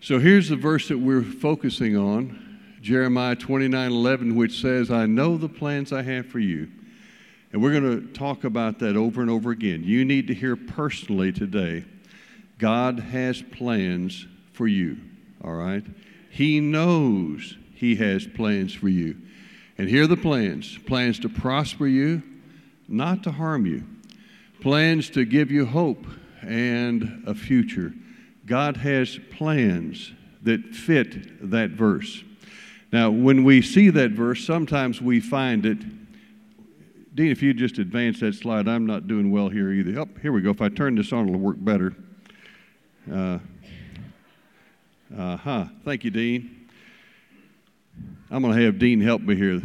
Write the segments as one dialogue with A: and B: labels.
A: So here's the verse that we're focusing on, Jeremiah 29:11, which says, I know the plans I have for you. And we're going to talk about that over and over again. You need to hear personally today, God has plans for you, all right? He knows He has plans for you. And here are the plans. Plans to prosper you, not to harm you. Plans to give you hope and a future. God has plans that fit that verse. Now, when we see that verse, sometimes we find it. Dean, if you just advance that slide, I'm not doing well here either. Oh, here we go. If I turn this on, it'll work better. Thank you, Dean. I'm going to have Dean help me here.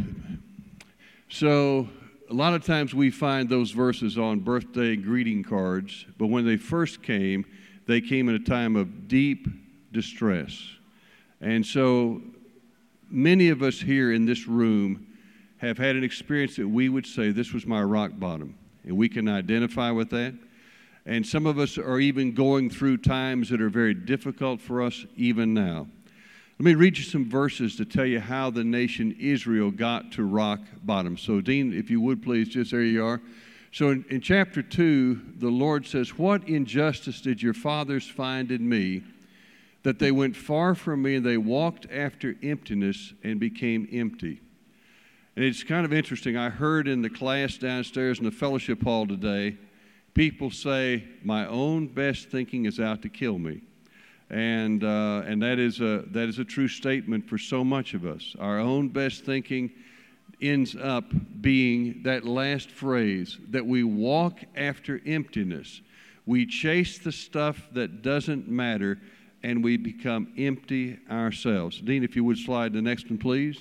A: So, a lot of times we find those verses on birthday greeting cards, but when they first came, they came in a time of deep distress. And so many of us here in this room have had an experience that we would say, this was my rock bottom. And we can identify with that. And some of us are even going through times that are very difficult for us even now. Let me read you some verses to tell you how the nation Israel got to rock bottom. So Dean, if you would please, just there you are. So in chapter 2, the Lord says, what injustice did your fathers find in me, that they went far from me and they walked after emptiness and became empty? And it's kind of interesting. I heard in the class downstairs in the fellowship hall today, people say, my own best thinking is out to kill me. And that is a true statement for so much of us. Our own best thinking ends up being that last phrase, that we walk after emptiness. We chase the stuff that doesn't matter, and we become empty ourselves. Dean, if you would slide the next one, please.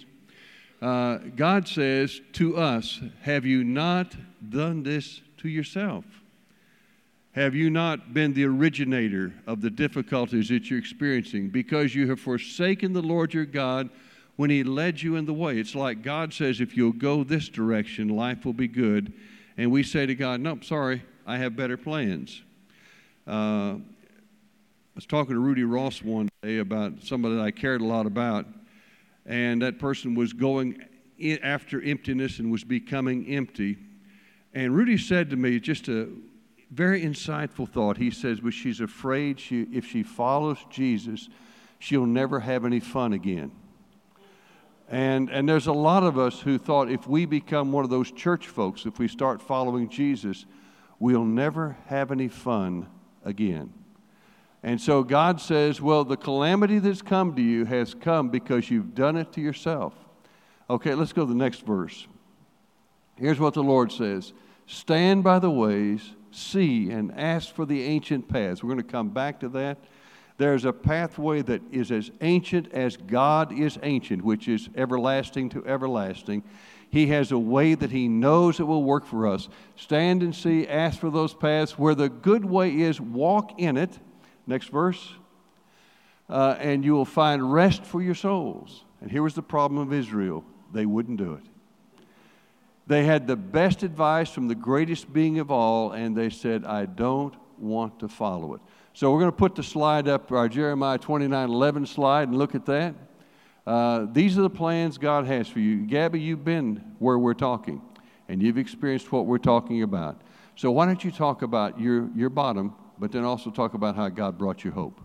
A: God says to us, have you not done this to yourself? Have you not been the originator of the difficulties that you're experiencing because you have forsaken the Lord your God when He led you in the way? It's like God says, if you'll go this direction, life will be good. And we say to God, nope, sorry, I have better plans. I was talking to Rudy Ross one day about somebody that I cared a lot about, and that person was going after emptiness and was becoming empty. And Rudy said to me, just a very insightful thought. He says, but she's afraid if she follows Jesus, she'll never have any fun again. And there's a lot of us who thought if we become one of those church folks, if we start following Jesus, we'll never have any fun again. And so God says, well, the calamity that's come to you has come because you've done it to yourself. Okay, let's go to the next verse. Here's what the Lord says. Stand by the ways, see, and ask for the ancient paths. We're going to come back to that. There's a pathway that is as ancient as God is ancient, which is everlasting to everlasting. He has a way that He knows that will work for us. Stand and see, ask for those paths. Where the good way is, walk in it. Next verse. And you will find rest for your souls. And here was the problem of Israel. They wouldn't do it. They had the best advice from the greatest being of all, and they said, I don't want to follow it. So we're going to put the slide up, our Jeremiah 29:11 slide, and look at that. These are the plans God has for you. Gabby, you've been where we're talking, and you've experienced what we're talking about. So why don't you talk about your bottom, but then also talk about how God brought you hope.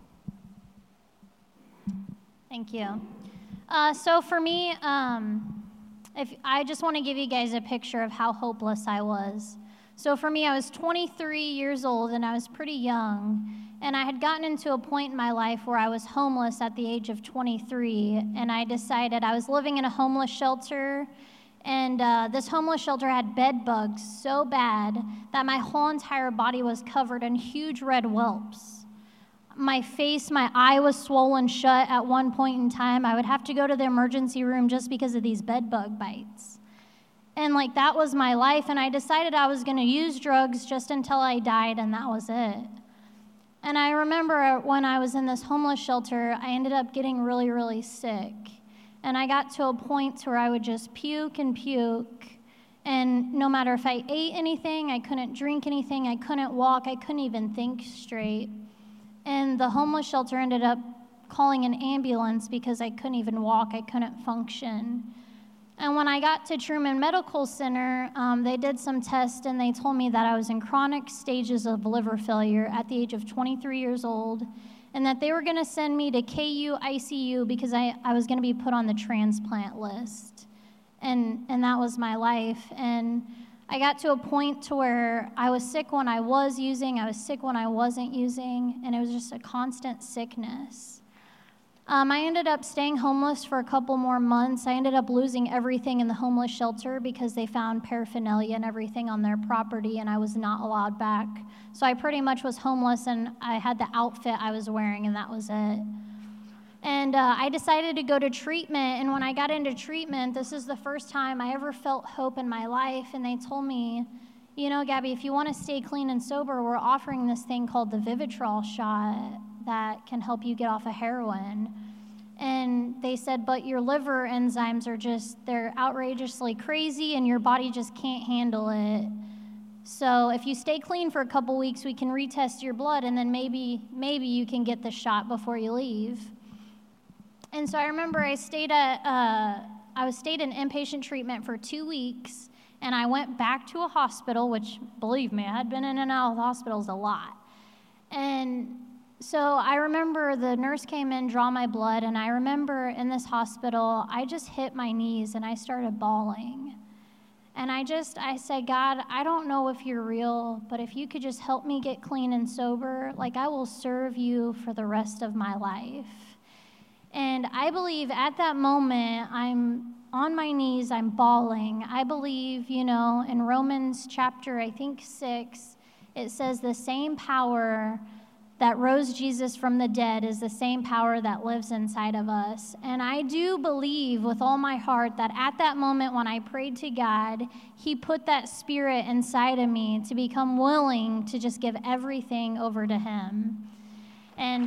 B: Thank you. So for me, if I just want to give you guys a picture of how hopeless I was. So for me, I was 23 years old, and I was pretty young. And I had gotten into a point in my life where I was homeless at the age of 23, and I decided I was living in a homeless shelter, and this homeless shelter had bed bugs so bad that my whole entire body was covered in huge red whelps. My face, my eye was swollen shut at one point in time. I would have to go to the emergency room just because of these bed bug bites. And that was my life, and I decided I was going to use drugs just until I died, and that was it. And I remember when I was in this homeless shelter, I ended up getting really, really sick. And I got to a point where I would just puke and puke. And no matter if I ate anything, I couldn't drink anything, I couldn't walk, I couldn't even think straight. And the homeless shelter ended up calling an ambulance because I couldn't even walk. I couldn't function. And when I got to Truman Medical Center, they did some tests, and they told me that I was in chronic stages of liver failure at the age of 23 years old, and that they were going to send me to KU ICU because I was going to be put on the transplant list. And that was my life. And I got to a point to where I was sick when I was using, I was sick when I wasn't using, and it was just a constant sickness. I ended up staying homeless for a couple more months. I ended up losing everything in the homeless shelter because they found paraphernalia and everything on their property, and I was not allowed back. So I pretty much was homeless, and I had the outfit I was wearing, and that was it. And I decided to go to treatment, and when I got into treatment, this is the first time I ever felt hope in my life, and they told me, you know, Gabby, if you want to stay clean and sober, we're offering this thing called the Vivitrol shot that can help you get off of heroin. And they said, but your liver enzymes are they're outrageously crazy, and your body just can't handle it. So if you stay clean for a couple weeks, we can retest your blood, and then maybe you can get the shot before you leave. And so I remember I stayed in inpatient treatment for 2 weeks, and I went back to a hospital, which, believe me, I had been in and out of hospitals a lot. And so I remember the nurse came in, draw my blood, and I remember in this hospital, I just hit my knees and I started bawling. And I said, God, I don't know if you're real, but if you could just help me get clean and sober, like I will serve you for the rest of my life. And I believe at that moment, I'm on my knees, I'm bawling. I believe, you know, in Romans chapter, I think 6, it says the same power that rose Jesus from the dead is the same power that lives inside of us. And I do believe with all my heart that at that moment when I prayed to God, He put that spirit inside of me to become willing to just give everything over to Him. And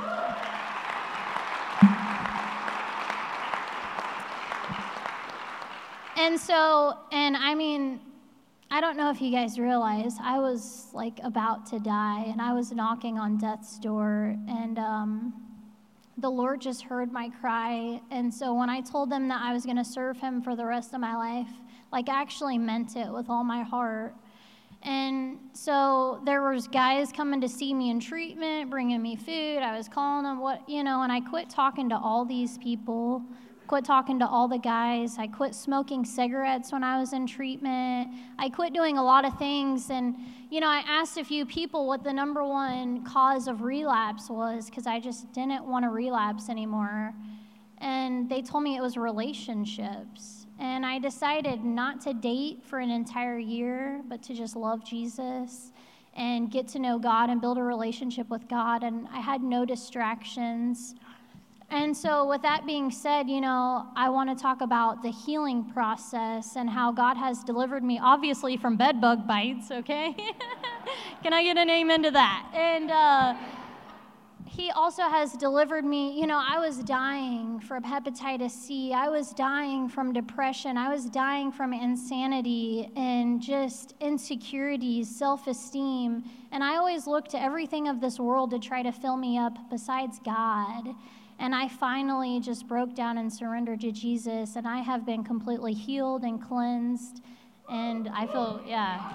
B: I mean, I don't know if you guys realize, I was like about to die, and I was knocking on death's door, and the Lord just heard my cry. And so when I told them that I was going to serve Him for the rest of my life, like I actually meant it with all my heart. And so there was guys coming to see me in treatment, bringing me food. I was calling them and I quit talking to all these people. Quit talking to all the guys. I quit smoking cigarettes when I was in treatment. I quit doing a lot of things. And, I asked a few people what the number one cause of relapse was because I just didn't want to relapse anymore. And they told me it was relationships. And I decided not to date for an entire year, but to just love Jesus and get to know God and build a relationship with God. And I had no distractions. And so with that being said, I want to talk about the healing process and how God has delivered me, obviously, from bed bug bites, okay? Can I get an amen to that? And He also has delivered me. I was dying from hepatitis C. I was dying from depression. I was dying from insanity and just insecurities, self-esteem. And I always looked to everything of this world to try to fill me up besides God. And I finally just broke down and surrendered to Jesus, and I have been completely healed and cleansed, and I feel, yeah.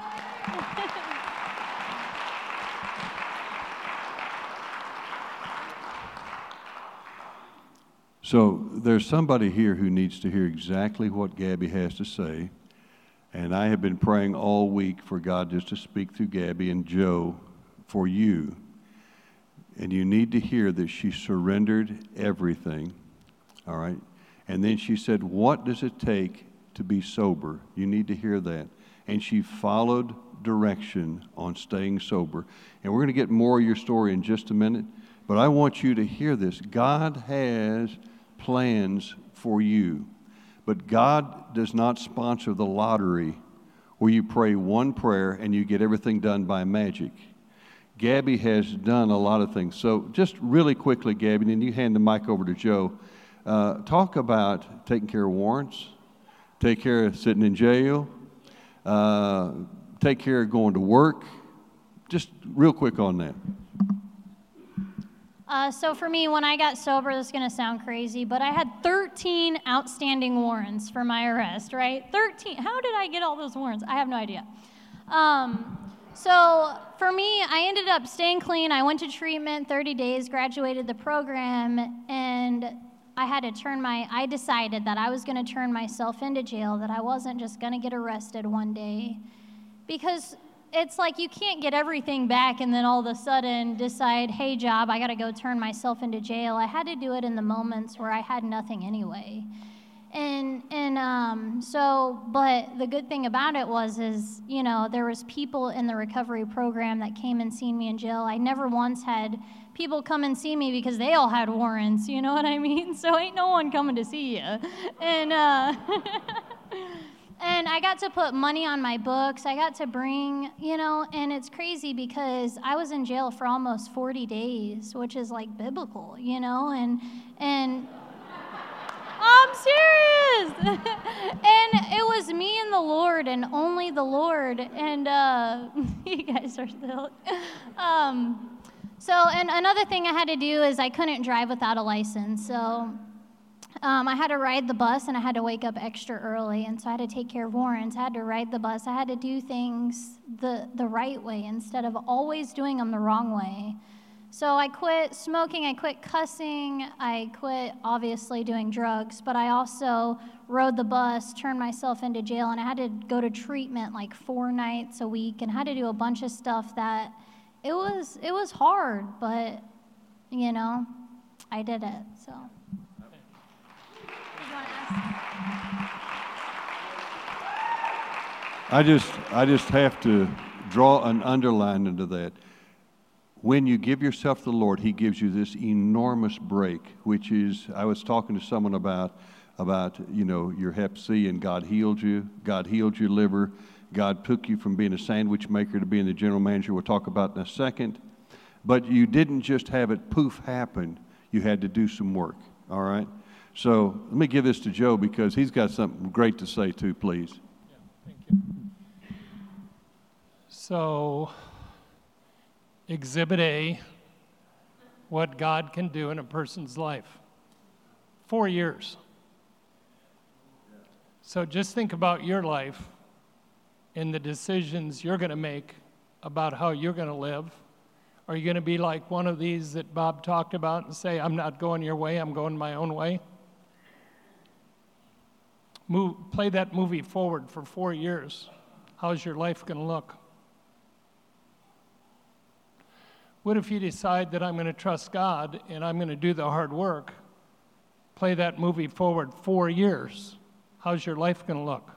A: So there's somebody here who needs to hear exactly what Gabby has to say, and I have been praying all week for God just to speak through Gabby and Joe for you. And you need to hear that she surrendered everything, all right? And then she said, what does it take to be sober? You need to hear that. And she followed direction on staying sober. And we're going to get more of your story in just a minute, but I want you to hear this. God has plans for you, but God does not sponsor the lottery where you pray one prayer and you get everything done by magic. Gabby has done a lot of things. So just really quickly, Gabby, and you hand the mic over to Joe. Talk about taking care of warrants, take care of sitting in jail, take care of going to work. Just real quick on that.
B: So for me, when I got sober, this is going to sound crazy, but I had 13 outstanding warrants for my arrest, right? 13. How did I get all those warrants? I have no idea. So for me, I ended up staying clean. I went to treatment, 30 days, graduated the program, and I decided that I was going to turn myself into jail, that I wasn't just going to get arrested one day. Because it's like you can't get everything back and then all of a sudden decide, hey, job, I got to go turn myself into jail. I had to do it in the moments where I had nothing anyway. But the good thing about it is, there was people in the recovery program that came and seen me in jail. I never once had people come and see me because they all had warrants, you know what I mean? So ain't no one coming to see you. And and I got to put money on my books. I got to bring, and it's crazy because I was in jail for almost 40 days, which is like biblical, and I'm serious. And it was me and the Lord and only the Lord. And you guys are still. And another thing I had to do is I couldn't drive without a license. So I had to ride the bus and I had to wake up extra early. And so I had to take care of warrants. I had to ride the bus. I had to do things the right way instead of always doing them the wrong way. So I quit smoking, I quit cussing, I quit obviously doing drugs, but I also rode the bus, turned myself into jail, and I had to go to treatment like 4 nights a week and had to do a bunch of stuff that it was hard, but I did it. So.
A: I just have to draw an underline into that. When you give yourself to the Lord, He gives you this enormous break, which is, I was talking to someone about your Hep C, and God healed you. God healed your liver. God took you from being a sandwich maker to being the general manager. We'll talk about in a second. But you didn't just have it poof happen. You had to do some work, all right? So let me give this to Joe because he's got something great to say too, please.
C: Yeah, thank you. So, Exhibit A, what God can do in a person's life. 4 years. So just think about your life and the decisions you're going to make about how you're going to live. Are you going to be like one of these that Bob talked about and say, I'm not going your way, I'm going my own way? Play that movie forward for 4 years. How's your life going to look? What if you decide that I'm going to trust God and I'm going to do the hard work? Play that movie forward 4 years. How's your life going to look?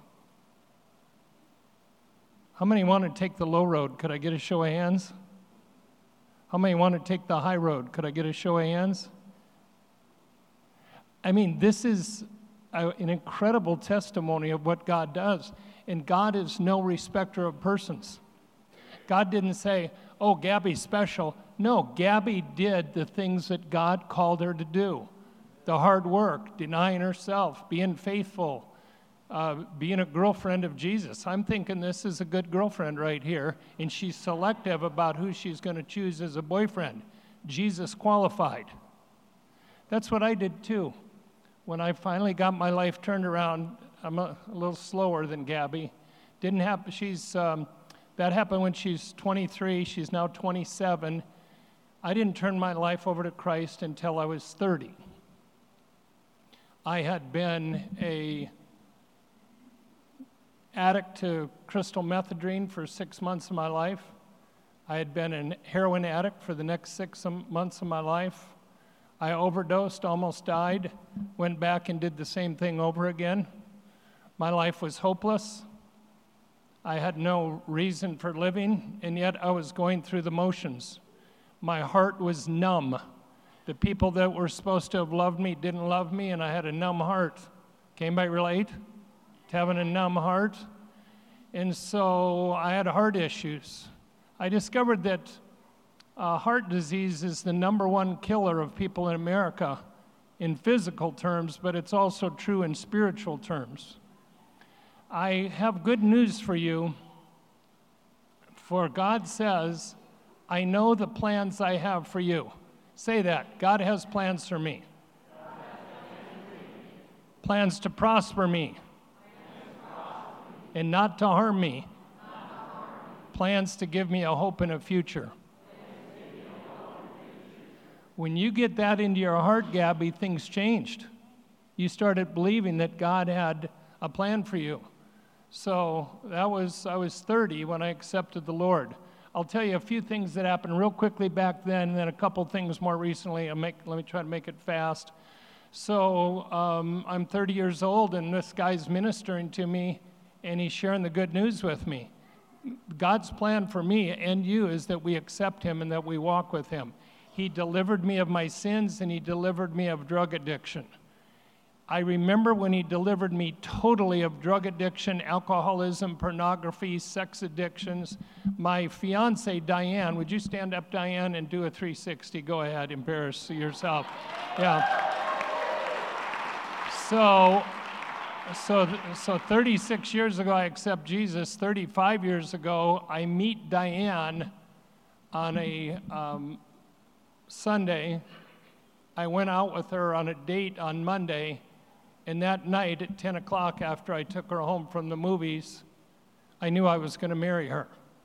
C: How many want to take the low road? Could I get a show of hands? How many want to take the high road? Could I get a show of hands? I mean, this is an incredible testimony of what God does. And God is no respecter of persons. God didn't say, oh, Gabby's special. No, Gabby did the things that God called her to do. The hard work, denying herself, being faithful, being a girlfriend of Jesus. I'm thinking this is a good girlfriend right here, and she's selective about who she's going to choose as a boyfriend. Jesus qualified. That's what I did too. When I finally got my life turned around, I'm a little slower than Gabby. Didn't happen. That happened when she's 23. She's now 27. I didn't turn my life over to Christ until I was 30. I had been an addict to crystal methadone for 6 months of my life. I had been a heroin addict for the next 6 months of my life. I overdosed, almost died, went back and did the same thing over again. My life was hopeless. I had no reason for living, and yet I was going through the motions. My heart was numb. The people that were supposed to have loved me didn't love me, and I had a numb heart. Can anybody relate to having a numb heart? And so I had heart issues. I discovered that heart disease is the #1 killer of people in America in physical terms, but it's also true in spiritual terms. I have good news for you, for God says, I know the plans I have for you. Say that. God has plans for me. Plans to prosper me. And not to harm me. Plans to give me a hope and a future. When you get that into your heart, Gabby, things changed. You started believing that God had a plan for you. So I was 30 when I accepted the Lord. I'll tell you a few things that happened real quickly back then, and then a couple things more recently. Let me try to make it fast. So I'm 30 years old, and this guy's ministering to me, and he's sharing the good news with me. God's plan for me and you is that we accept him and that we walk with him. He delivered me of my sins, and he delivered me of drug addiction. I remember when he delivered me totally of drug addiction, alcoholism, pornography, sex addictions. My fiance, Diane, would you stand up, Diane, and do a 360? Go ahead, embarrass yourself. Yeah. So 36 years ago, I accept Jesus. 35 years ago, I meet Diane on a Sunday. I went out with her on a date on Monday, and that night at 10 o'clock after I took her home from the movies, I knew I was going to marry her.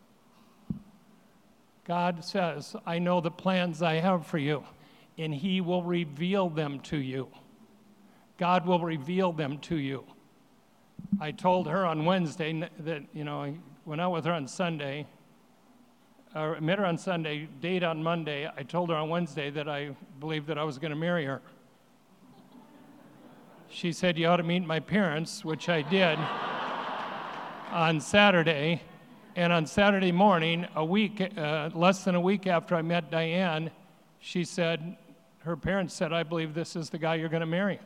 C: God says, I know the plans I have for you, and he will reveal them to you. God will reveal them to you. I told her on Wednesday that, I went out with her on Sunday, or met her on Sunday, date on Monday. I told her on Wednesday that I believed that I was going to marry her. She said, you ought to meet my parents, which I did on Saturday. And on Saturday morning, less than a week after I met Diane, she said, her parents said, I believe this is the guy you're going to marry.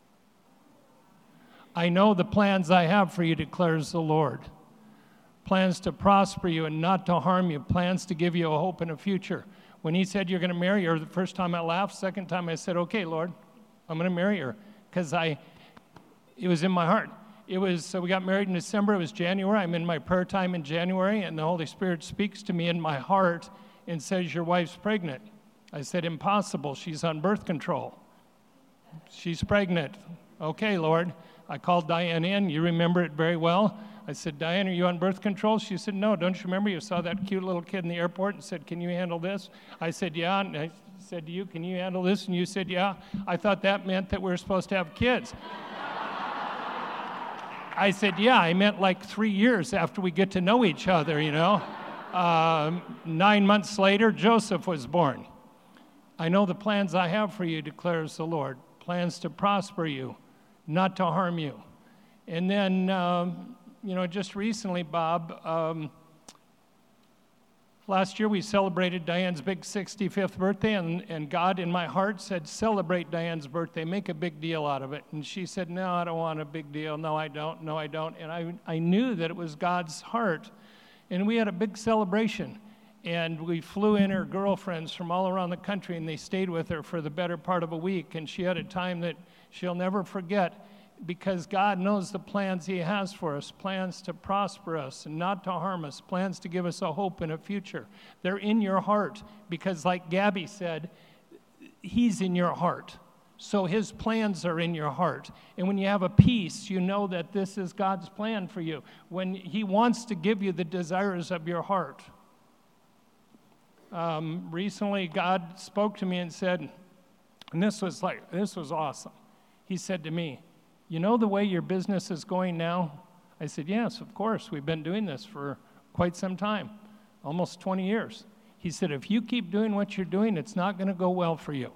C: I know the plans I have for you, declares the Lord. Plans to prosper you and not to harm you. Plans to give you a hope and a future. When he said you're going to marry her, the first time I laughed. Second time I said, okay, Lord, I'm going to marry her. Because it was in my heart. So we got married in December. It was January. I'm in my prayer time in January, and the Holy Spirit speaks to me in my heart and says, your wife's pregnant. I said, impossible. She's on birth control. She's pregnant. Okay, Lord. I called Diane in. You remember it very well. I said, Diane, are you on birth control? She said, no. Don't you remember you saw that cute little kid in the airport and said, can you handle this? I said, yeah. And I said to you, can you handle this? And you said, yeah. I thought that meant that we were supposed to have kids. I said, yeah. I meant like 3 years after we get to know each other, 9 months later, Joseph was born. I know the plans I have for you, declares the Lord. Plans to prosper you, not to harm you. And then, just recently, Bob, last year we celebrated Diane's big 65th birthday, and God in my heart said, celebrate Diane's birthday, make a big deal out of it. And she said, no, I don't want a big deal. No, I don't. No, I don't. And I knew that it was God's heart. And we had a big celebration. And we flew in her girlfriends from all around the country, and they stayed with her for the better part of a week. And she had a time that she'll never forget, because God knows the plans he has for us, plans to prosper us and not to harm us, plans to give us a hope and a future. They're in your heart because, like Gabby said, he's in your heart. So his plans are in your heart. And when you have a peace, you know that this is God's plan for you. When he wants to give you the desires of your heart. Recently, God spoke to me and said, and this was awesome. He said to me, you know the way your business is going now? I said, yes, of course. We've been doing this for quite some time, almost 20 years. He said, if you keep doing what you're doing, it's not going to go well for you.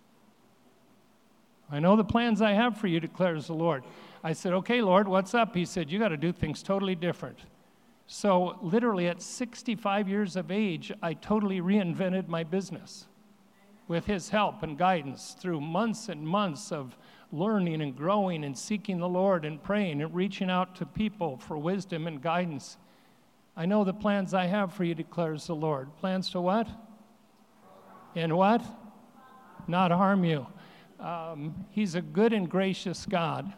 C: I know the plans I have for you, declares the Lord. I said, okay, Lord, what's up? He said, you got to do things totally different. So literally at 65 years of age, I totally reinvented my business with his help and guidance through months and months of learning and growing and seeking the Lord and praying and reaching out to people for wisdom and guidance. I know the plans I have for you, declares the Lord. Plans to what? And what? Not harm you. He's a good and gracious God.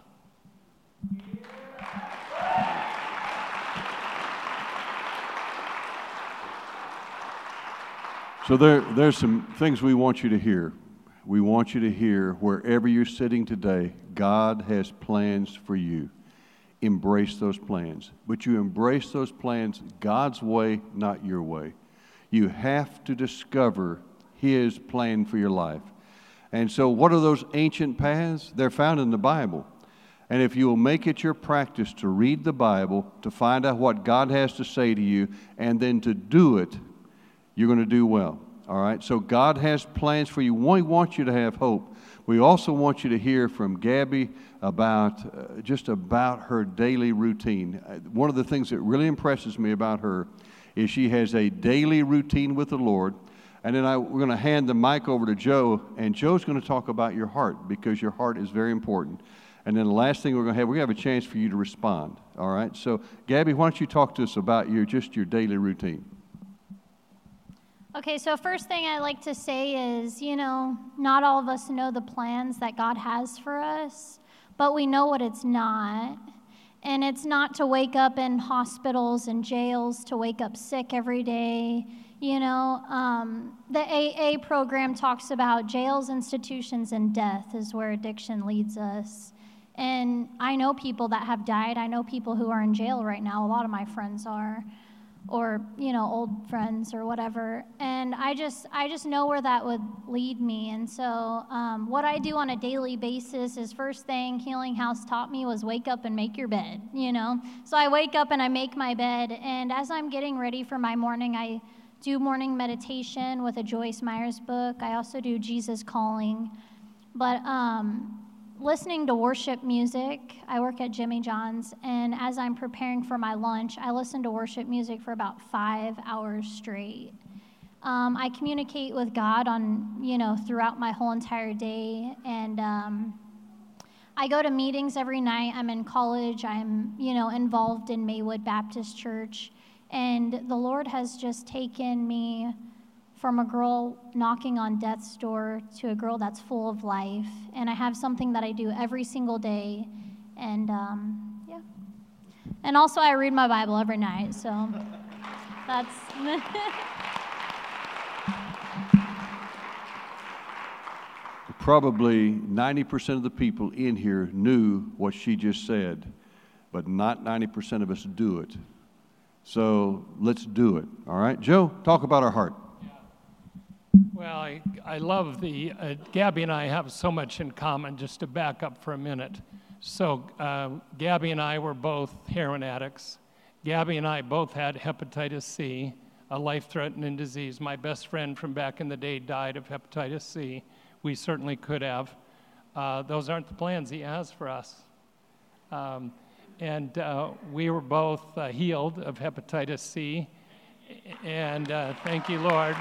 A: So there's some things we want you to hear. We want you to hear, wherever you're sitting today, God has plans for you. Embrace those plans. But you embrace those plans God's way, not your way. You have to discover His plan for your life. And so what are those ancient paths? They're found in the Bible. And if you will make it your practice to read the Bible, to find out what God has to say to you, and then to do it, you're going to do well. All right? So God has plans for you. We want you to have hope. We also want you to hear from Gabby about just about her daily routine. One of the things that really impresses me about her is she has a daily routine with the Lord. And then we're going to hand the mic over to Joe, and Joe's going to talk about your heart, because your heart is very important. And then the last thing we're going to have a chance for you to respond. All right? So, Gabby, why don't you talk to us about your daily routine?
B: Okay, so first thing I like to say is, not all of us know the plans that God has for us, but we know what it's not. And it's not to wake up in hospitals and jails, to wake up sick every day. The AA program talks about jails, institutions, and death is where addiction leads us. And I know people that have died. I know people who are in jail right now. A lot of my friends are, or old friends or whatever. And I just know where that would lead me. And so what I do on a daily basis is, first thing Healing House taught me was wake up and make your bed. So I wake up and I make my bed. And as I'm getting ready for my morning, I do morning meditation with a Joyce Myers book. I also do Jesus Calling. But listening to worship music, I work at Jimmy John's, and as I'm preparing for my lunch, I listen to worship music for about 5 hours straight. I communicate with God throughout my whole entire day, and I go to meetings every night. I'm in college. I'm, involved in Maywood Baptist Church, and the Lord has just taken me from a girl knocking on death's door to a girl that's full of life. And I have something that I do every single day. And yeah. And also I read my Bible every night, so that's...
A: Probably 90% of the people in here knew what she just said, but not 90% of us do it. So let's do it, all right? Joe, talk about our heart.
C: Well, I love Gabby and I have so much in common, just to back up for a minute. So Gabby and I were both heroin addicts. Gabby and I both had hepatitis C, a life-threatening disease. My best friend from back in the day died of hepatitis C. We certainly could have. Those aren't the plans He has for us. And we were both healed of hepatitis C. And thank you, Lord.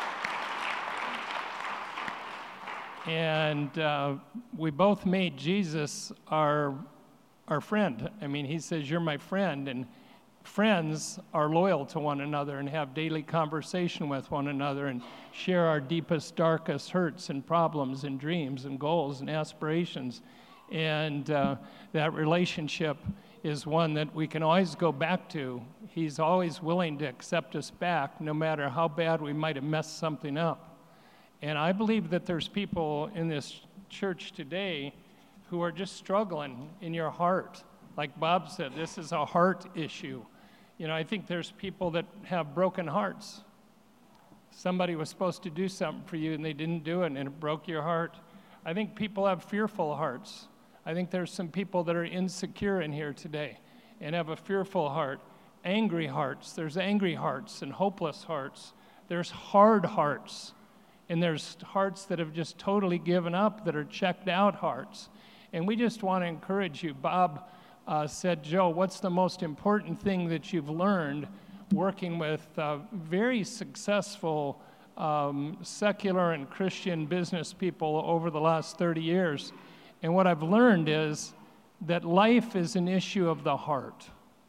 C: And we both made Jesus our friend. I mean, He says, "You're my friend." And friends are loyal to one another and have daily conversation with one another and share our deepest, darkest hurts and problems and dreams and goals and aspirations. And that relationship is one that we can always go back to. He's always willing to accept us back, no matter how bad we might have messed something up. And I believe that there's people in this church today who are just struggling in your heart. Like Bob said, this is a heart issue. I think there's people that have broken hearts. Somebody was supposed to do something for you and they didn't do it, and it broke your heart. I think people have fearful hearts. I think there's some people that are insecure in here today and have a fearful heart. Angry hearts. There's angry hearts and hopeless hearts. There's hard hearts. And there's hearts that have just totally given up, that are checked out hearts. And we just want to encourage you. Bob said, "Joe, what's the most important thing that you've learned working with very successful secular and Christian business people over the last 30 years? And what I've learned is that life is an issue of the heart.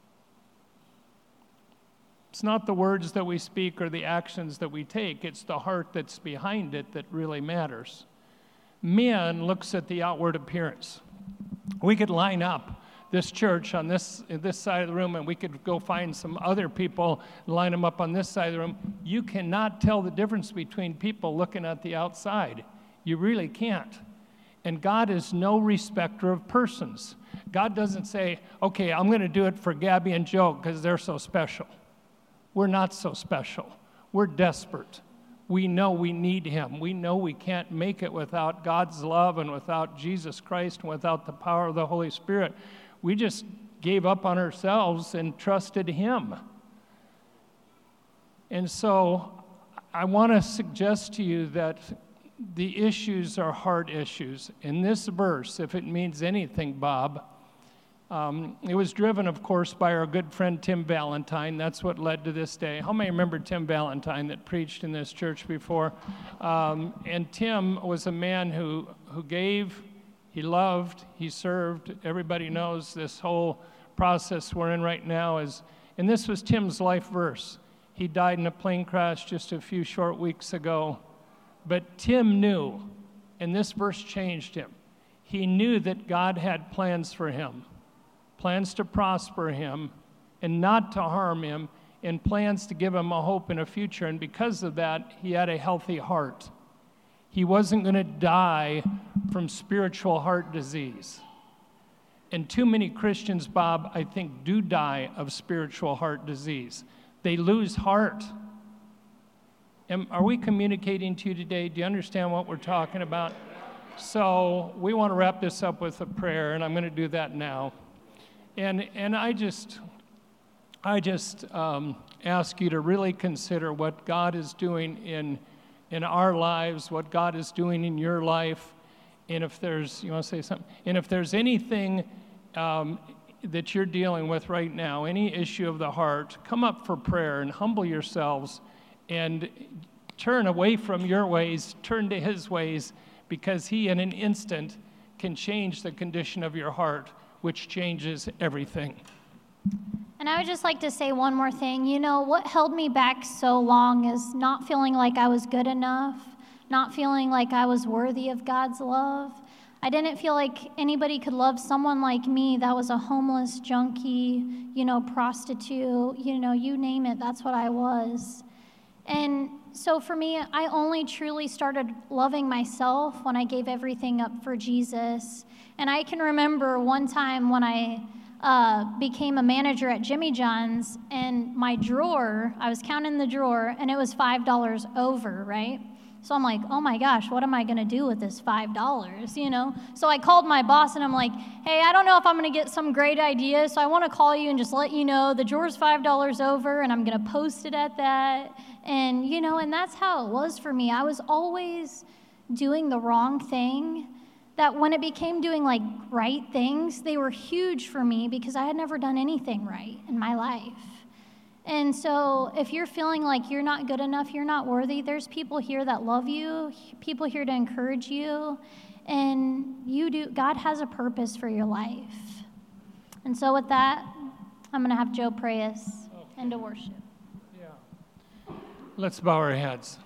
C: It's not the words that we speak or the actions that we take. It's the heart that's behind it that really matters. Man looks at the outward appearance. We could line up this church on this side of the room, and we could go find some other people and line them up on this side of the room. You cannot tell the difference between people looking at the outside. You really can't. And God is no respecter of persons. God doesn't say, okay, I'm going to do it for Gabby and Joe because they're so special. We're not so special. We're desperate. We know we need him. We know we can't make it without God's love and without Jesus Christ and without the power of the Holy Spirit. We just gave up on ourselves and trusted him. And so I want to suggest to you that the issues are heart issues. In this verse, if it means anything, Bob, it was driven, of course, by our good friend Tim Valentine. That's what led to this day. How many remember Tim Valentine that preached in this church before? And Tim was a man who gave, he loved, he served. Everybody knows this whole process we're in right now is, and this was Tim's life verse. He died in a plane crash just a few short weeks ago. But Tim knew, and this verse changed him. He knew that God had plans for him. Plans to prosper him and not to harm him, and plans to give him a hope and a future. And because of that, he had a healthy heart. He wasn't going to die from spiritual heart disease. And too many Christians, Bob, I think, do die of spiritual heart disease. They lose heart. Are we communicating to you today? Do you understand what we're talking about? So we want to wrap this up with a prayer, and I'm going to do that now. And I just ask you to really consider what God is doing in our lives, what God is doing in your life, and if there's, you want to say something? And if there's anything that you're dealing with right now, any issue of the heart, come up for prayer and humble yourselves and turn away from your ways, turn to his ways, because he in an instant can change the condition of your heart, which changes everything.
B: And I would just like to say one more thing. You know, what held me back so long is not feeling like I was good enough, not feeling like I was worthy of God's love. I didn't feel like anybody could love someone like me that was a homeless junkie, prostitute, you name it, that's what I was. And so for me, I only truly started loving myself when I gave everything up for Jesus. And I can remember one time when I became a manager at Jimmy John's, and my drawer, I was counting the drawer, and it was $5 over, right? So I'm like, oh my gosh, what am I going to do with this $5, So I called my boss, and I'm like, hey, I don't know if I'm going to get some great idea, so I want to call you and just let you know the drawer's $5 over, and I'm going to post it at that. And, and that's how it was for me. I was always doing the wrong thing, that when it became doing right things, they were huge for me because I had never done anything right in my life. And so if you're feeling like you're not good enough, you're not worthy, there's people here that love you, people here to encourage you, and God has a purpose for your life. And so with that, I'm going to have Joe pray us into worship.
C: Yeah. Let's bow our heads.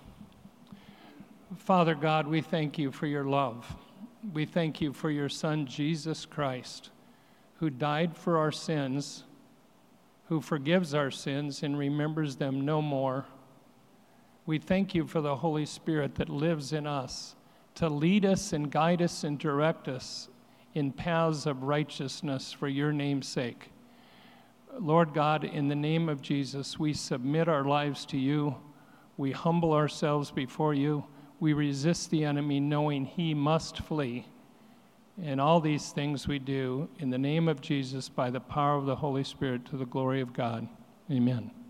C: Father God, we thank you for your love. We thank you for your Son, Jesus Christ, who died for our sins, who forgives our sins and remembers them no more. We thank you for the Holy Spirit that lives in us to lead us and guide us and direct us in paths of righteousness for your name's sake. Lord God, in the name of Jesus, we submit our lives to you. We humble ourselves before you. We resist the enemy, knowing he must flee. And all these things we do in the name of Jesus by the power of the Holy Spirit to the glory of God. Amen.